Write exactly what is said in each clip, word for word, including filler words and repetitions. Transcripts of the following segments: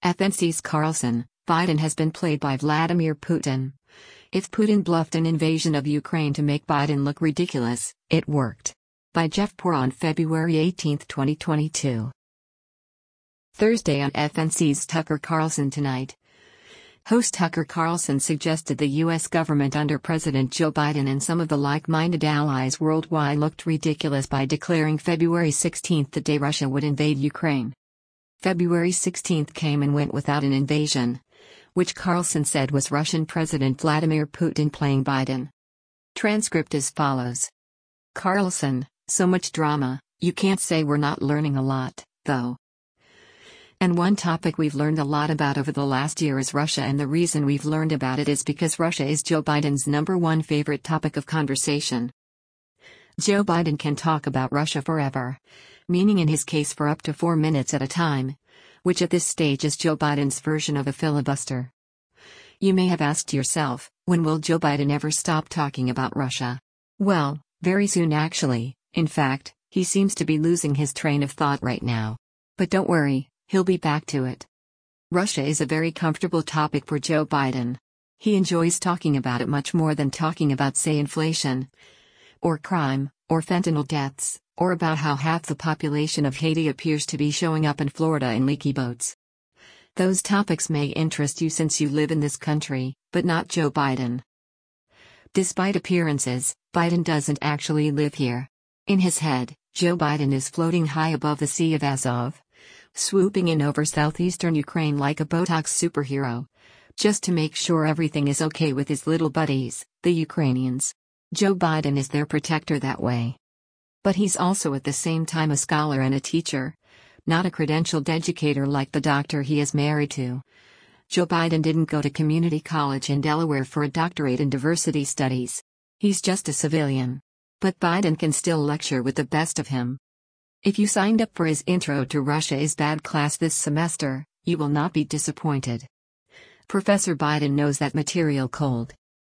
F N C's Carlson, Biden has been played by Vladimir Putin. If Putin bluffed an invasion of Ukraine to make Biden look ridiculous, it worked. By Jeff Poor on February eighteenth, twenty twenty-two. Thursday on F N C's Tucker Carlson Tonight. Host Tucker Carlson suggested the U S government under President Joe Biden and some of the like-minded allies worldwide looked ridiculous by declaring February sixteenth the day Russia would invade Ukraine. February sixteenth came and went without an invasion, which Carlson said was Russian President Vladimir Putin playing Biden. Transcript as follows. Carlson, so much drama, you can't say we're not learning a lot, though. And one topic we've learned a lot about over the last year is Russia, and the reason we've learned about it is because Russia is Joe Biden's number one favorite topic of conversation. Joe Biden can talk about Russia forever, meaning in his case for up to four minutes at a time, which at this stage is Joe Biden's version of a filibuster. You may have asked yourself, when will Joe Biden ever stop talking about Russia? Well, very soon actually. In fact, he seems to be losing his train of thought right now. But don't worry, he'll be back to it. Russia is a very comfortable topic for Joe Biden. He enjoys talking about it much more than talking about, say, inflation, or crime, or fentanyl deaths, or about how half the population of Haiti appears to be showing up in Florida in leaky boats. Those topics may interest you since you live in this country, but not Joe Biden. Despite appearances, Biden doesn't actually live here. In his head, Joe Biden is floating high above the Sea of Azov, swooping in over southeastern Ukraine like a Botox superhero, just to make sure everything is okay with his little buddies, the Ukrainians. Joe Biden is their protector that way. But he's also at the same time a scholar and a teacher, not a credentialed educator like the doctor he is married to. Joe Biden didn't go to community college in Delaware for a doctorate in diversity studies. He's just a civilian. But Biden can still lecture with the best of him. If you signed up for his Intro to Russia is Bad class this semester, you will not be disappointed. Professor Biden knows that material cold.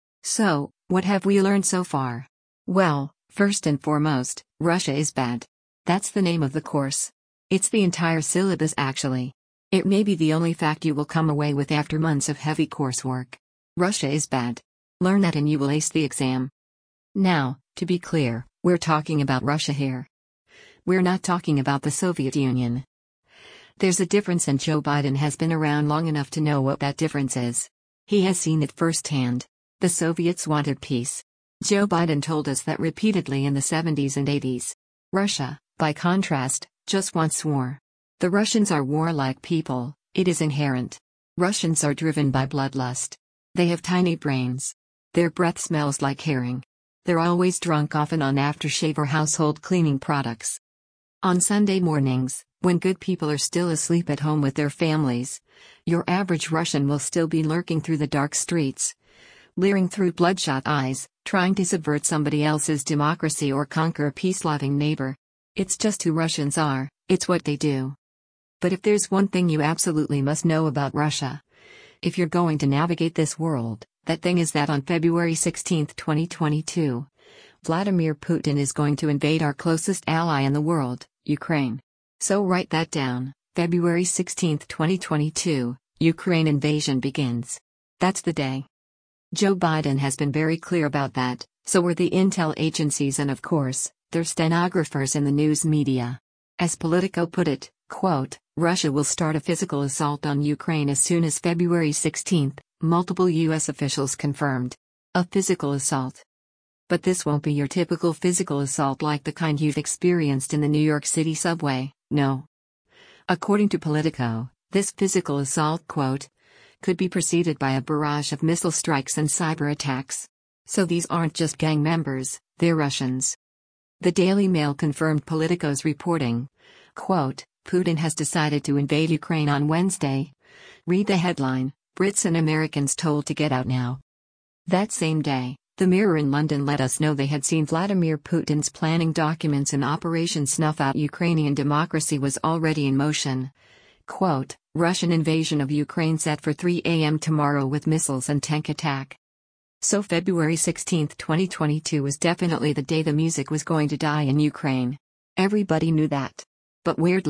So, what have we learned so far? Well, first and foremost, Russia is bad. That's the name of the course. It's the entire syllabus actually. It may be the only fact you will come away with after months of heavy coursework. Russia is bad. Learn that and you will ace the exam. Now, to be clear, we're talking about Russia here. We're not talking about the Soviet Union. There's a difference, and Joe Biden has been around long enough to know what that difference is. He has seen it firsthand. The Soviets wanted peace. Joe Biden told us that repeatedly in the seventies and eighties. Russia, by contrast, just wants war. The Russians are warlike people, it is inherent. Russians are driven by bloodlust. They have tiny brains. Their breath smells like herring. They're always drunk, often on aftershave or household cleaning products. On Sunday mornings, when good people are still asleep at home with their families, your average Russian will still be lurking through the dark streets, leering through bloodshot eyes, trying to subvert somebody else's democracy or conquer a peace-loving neighbor. It's just who Russians are, it's what they do. But if there's one thing you absolutely must know about Russia, if you're going to navigate this world, that thing is that on February sixteenth, twenty twenty-two, Vladimir Putin is going to invade our closest ally in the world, Ukraine. So write that down, February sixteenth, twenty twenty-two, Ukraine invasion begins. That's the day. Joe Biden has been very clear about that, so were the intel agencies and of course, their stenographers in the news media. As Politico put it, quote, Russia will start a physical assault on Ukraine as soon as February sixteenth, multiple U S officials confirmed. A physical assault. But this won't be your typical physical assault like the kind you've experienced in the New York City subway, no. According to Politico, this physical assault, quote, could be preceded by a barrage of missile strikes and cyber attacks. So these aren't just gang members, they're Russians. The Daily Mail confirmed Politico's reporting. Quote, Putin has decided to invade Ukraine on Wednesday. Read the headline, Brits and Americans told to get out now. That same day, the Mirror in London let us know they had seen Vladimir Putin's planning documents and Operation Snuff Out Ukrainian democracy was already in motion. Quote, Russian invasion of Ukraine set for three a m tomorrow with missiles and tank attack. So February sixteenth, twenty twenty-two was definitely the day the music was going to die in Ukraine. Everybody knew that. But weirdly,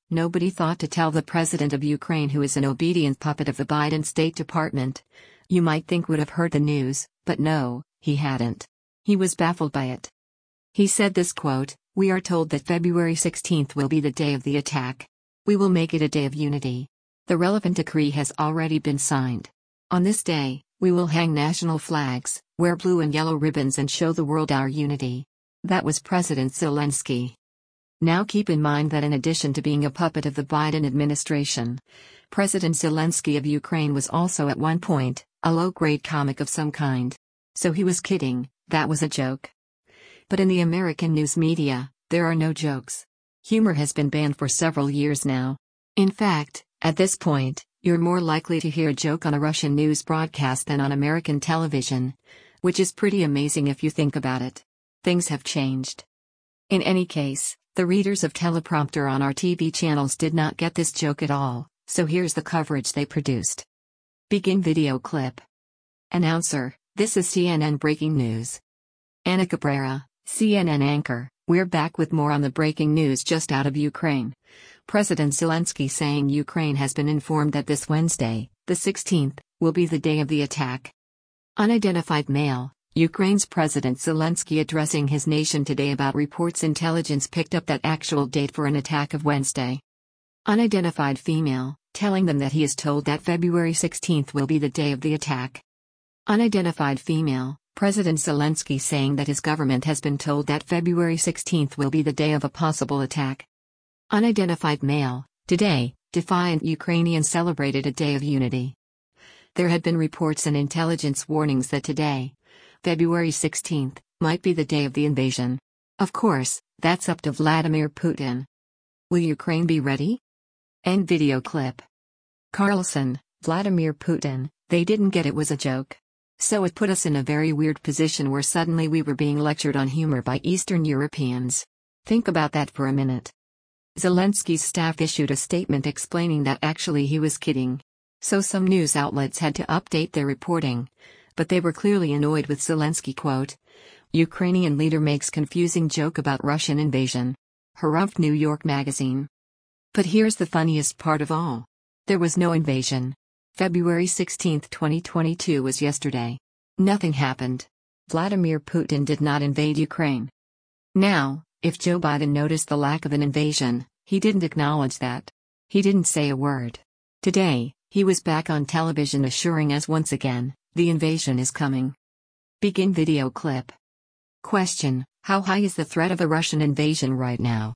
Nobody thought to tell the president of Ukraine, who is an obedient puppet of the Biden State Department. You might think would have heard the news, but no, he hadn't. He was baffled by it. He said this quote, "We are told that February sixteenth will be the day of the attack. We will make it a day of unity. The relevant decree has already been signed. On this day, we will hang national flags, wear blue and yellow ribbons and show the world our unity." That was President Zelensky. Now keep in mind that in addition to being a puppet of the Biden administration, President Zelensky of Ukraine was also at one point a low-grade comic of some kind. So he was kidding, that was a joke. But in the American news media, there are no jokes. Humor has been banned for several years now. In fact, at this point, you're more likely to hear a joke on a Russian news broadcast than on American television, which is pretty amazing if you think about it. Things have changed. In any case, the readers of teleprompter on our T V channels did not get this joke at all, so here's the coverage they produced. Begin video clip. Announcer, this is C N N breaking news. Ana Cabrera, C N N anchor, we're back with more on the breaking news just out of Ukraine. President Zelensky saying Ukraine has been informed that this Wednesday, the sixteenth, will be the day of the attack. Unidentified male, Ukraine's President Zelensky addressing his nation today about reports intelligence picked up that actual date for an attack of Wednesday. Unidentified female, telling them that he is told that February sixteenth will be the day of the attack. Unidentified female, President Zelensky saying that his government has been told that February sixteenth will be the day of a possible attack. Unidentified male, today, defiant Ukrainians celebrated a day of unity. There had been reports and intelligence warnings that today, February sixteenth, might be the day of the invasion. Of course, that's up to Vladimir Putin. Will Ukraine be ready? End video clip. Carlson, Vladimir Putin, they didn't get it was a joke. So it put us in a very weird position where suddenly we were being lectured on humor by Eastern Europeans. Think about that for a minute. Zelensky's staff issued a statement explaining that actually he was kidding. So some news outlets had to update their reporting. But they were clearly annoyed with Zelensky quote. Ukrainian leader makes confusing joke about Russian invasion. Harumph New York Magazine. But here's the funniest part of all. There was no invasion. February sixteenth twenty twenty-two was yesterday. Nothing happened. Vladimir Putin did not invade Ukraine. Now, if Joe Biden noticed the lack of an invasion, he didn't acknowledge that. He didn't say a word. Today, he was back on television assuring us once again, the invasion is coming. Begin video clip. Question, how high is the threat of a Russian invasion right now?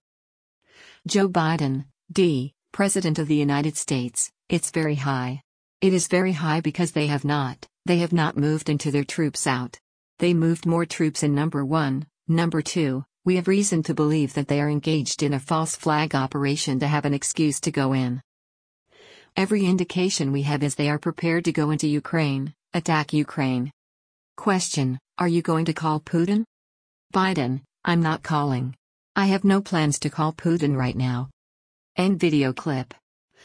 Joe Biden, D, President of the United States, it's very high. It is very high because they have not, they have not moved into their troops out. They moved more troops in number one, number two, we have reason to believe that they are engaged in a false flag operation to have an excuse to go in. Every indication we have is they are prepared to go into Ukraine, attack Ukraine. Question, are you going to call Putin? Biden, I'm not calling. I have no plans to call Putin right now. End video clip.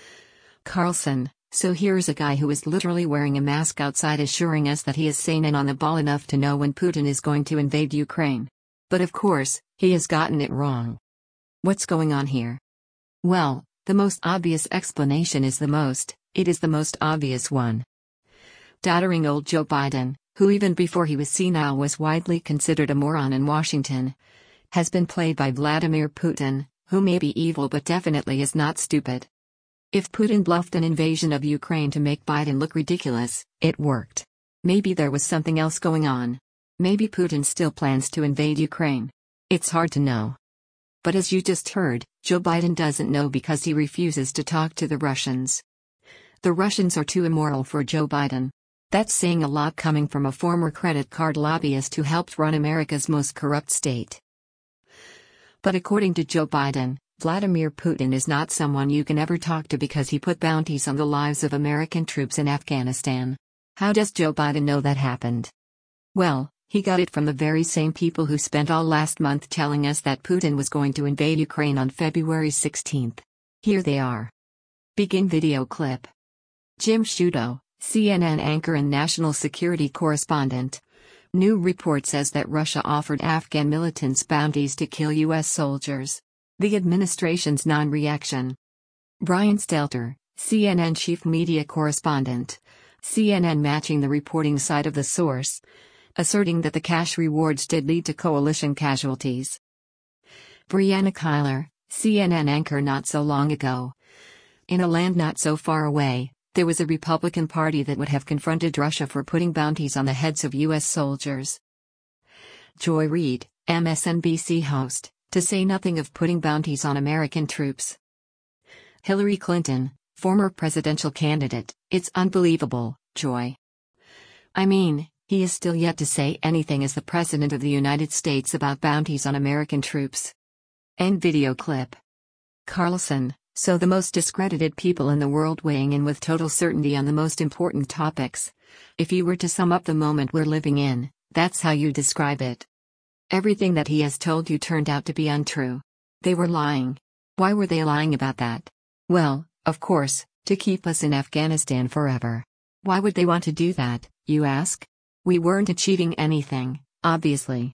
Carlson, so here's a guy who is literally wearing a mask outside assuring us that he is sane and on the ball enough to know when Putin is going to invade Ukraine. But of course, he has gotten it wrong. What's going on here? Well, the most obvious explanation is the most, it is the most obvious one. Doddering old Joe Biden, who even before he was senile was widely considered a moron in Washington, has been played by Vladimir Putin, who may be evil but definitely is not stupid. If Putin bluffed an invasion of Ukraine to make Biden look ridiculous, it worked. Maybe there was something else going on. Maybe Putin still plans to invade Ukraine. It's hard to know. But as you just heard, Joe Biden doesn't know because he refuses to talk to the Russians. The Russians are too immoral for Joe Biden. That's saying a lot coming from a former credit card lobbyist who helped run America's most corrupt state. But according to Joe Biden, Vladimir Putin is not someone you can ever talk to because he put bounties on the lives of American troops in Afghanistan. How does Joe Biden know that happened? Well, he got it from the very same people who spent all last month telling us that Putin was going to invade Ukraine on February sixteenth. Here they are. Begin video clip. Jim Sciutto, C N N anchor and national security correspondent. New report says that Russia offered Afghan militants bounties to kill U S soldiers. The administration's non-reaction. Brian Stelter, C N N chief media correspondent. C N N matching the reporting side of the source, asserting that the cash rewards did lead to coalition casualties. Brianna Keilar, C N N anchor not so long ago. In a land not so far away, there was a Republican Party that would have confronted Russia for putting bounties on the heads of U S soldiers. Joy Reid, M S N B C host, to say nothing of putting bounties on American troops. Hillary Clinton, former presidential candidate, it's unbelievable, Joy. I mean, he is still yet to say anything as the President of the United States about bounties on American troops. End video clip. Carlson, so the most discredited people in the world weighing in with total certainty on the most important topics. If you were to sum up the moment we're living in, that's how you describe it. Everything that he has told you turned out to be untrue. They were lying. Why were they lying about that? Well, of course, to keep us in Afghanistan forever. Why would they want to do that, you ask? We weren't achieving anything, obviously.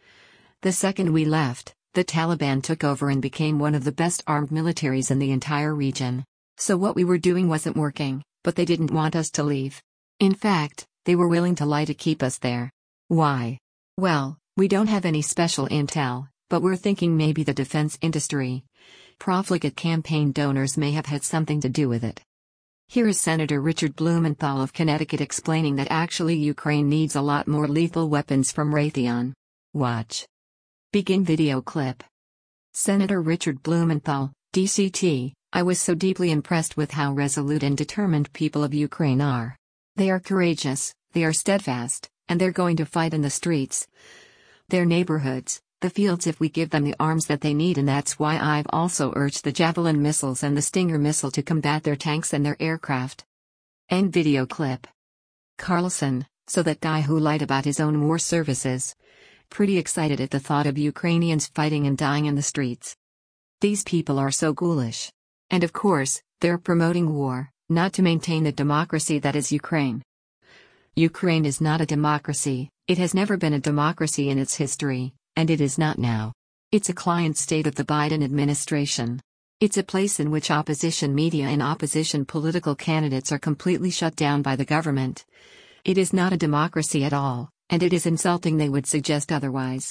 The second we left, the Taliban took over and became one of the best armed militaries in the entire region. So what we were doing wasn't working, but they didn't want us to leave. In fact, they were willing to lie to keep us there. Why? Well, we don't have any special intel, but we're thinking maybe the defense industry. Profligate campaign donors may have had something to do with it. Here is Senator Richard Blumenthal of Connecticut explaining that actually Ukraine needs a lot more lethal weapons from Raytheon. Watch. Begin video clip. Senator Richard Blumenthal, D C T, I was so deeply impressed with how resolute and determined people of Ukraine are. They are courageous, they are steadfast, and they're going to fight in the streets. Their neighborhoods, the fields if we give them the arms that they need, and that's why I've also urged the Javelin missiles and the Stinger missile to combat their tanks and their aircraft. End video clip. Carlson, so that guy who lied about his own war services. Pretty excited at the thought of Ukrainians fighting and dying in the streets. These people are so ghoulish. And of course, they're promoting war, not to maintain the democracy that is Ukraine. Ukraine is not a democracy, it has never been a democracy in its history. And it is not now. It's a client state of the Biden administration. It's a place in which opposition media and opposition political candidates are completely shut down by the government. It is not a democracy at all, and it is insulting they would suggest otherwise.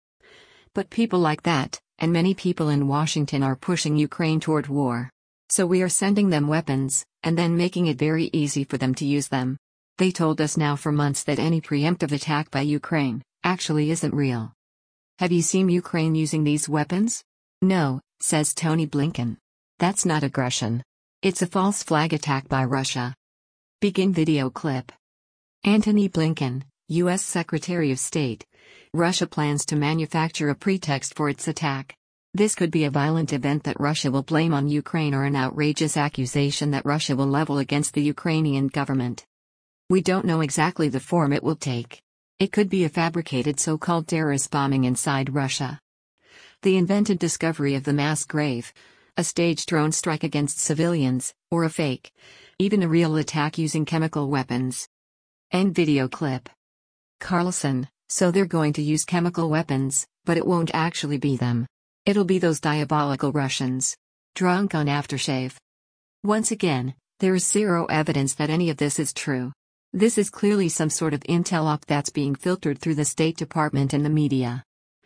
But people like that, and many people in Washington, are pushing Ukraine toward war. So we are sending them weapons, and then making it very easy for them to use them. They told us now for months that any preemptive attack by Ukraine actually isn't real. Have you seen Ukraine using these weapons? No, says Tony Blinken. That's not aggression. It's a false flag attack by Russia. Begin video clip. Antony Blinken, U S Secretary of State. Russia plans to manufacture a pretext for its attack. This could be a violent event that Russia will blame on Ukraine, or an outrageous accusation that Russia will level against the Ukrainian government. We don't know exactly the form it will take. It could be a fabricated so-called terrorist bombing inside Russia. The invented discovery of the mass grave, a staged drone strike against civilians, or a fake, even a real attack using chemical weapons. End video clip. Carlson, so they're going to use chemical weapons, but it won't actually be them. It'll be those diabolical Russians. Drunk on aftershave. Once again, there is zero evidence that any of this is true. This is clearly some sort of intel op that's being filtered through the State Department and the media.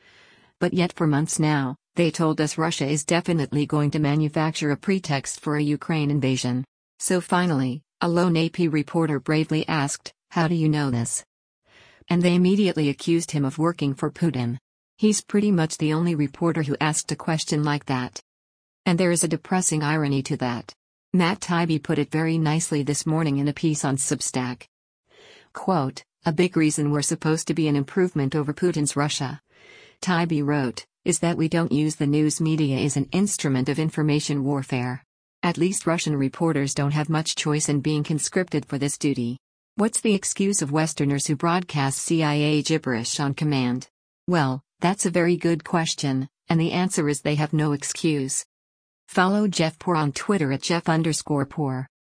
But yet for months now, they told us Russia is definitely going to manufacture a pretext for a Ukraine invasion. So finally, a lone A P reporter bravely asked, "How do you know this?" And they immediately accused him of working for Putin. He's pretty much the only reporter who asked a question like that. And there is a depressing irony to that. Matt Taibbi put it very nicely this morning in a piece on Substack. Quote, "A big reason we're supposed to be an improvement over Putin's Russia," Taibbi wrote, "is that we don't use the news media as an instrument of information warfare. At least Russian reporters don't have much choice in being conscripted for this duty. What's the excuse of Westerners who broadcast C I A gibberish on command? Well, that's a very good question, and the answer is they have no excuse." Follow Jeff Poor on Twitter at Jeff underscore Poor.